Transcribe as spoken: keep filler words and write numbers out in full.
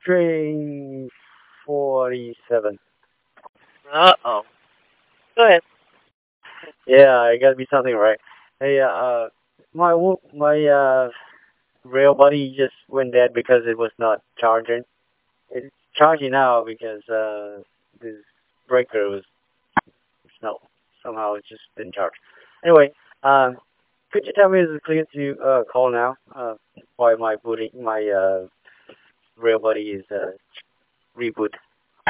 three forty-seven. Uh-oh. Go ahead. Yeah, I gotta be something right. Hey, uh, my wo- my uh rail buddy just went dead because it was not charging. It's charging now because uh this breaker was no somehow it just didn't charge. Anyway, um, could you tell me is it clear to uh call now? Uh, why my booting my uh rail buddy is uh reboot.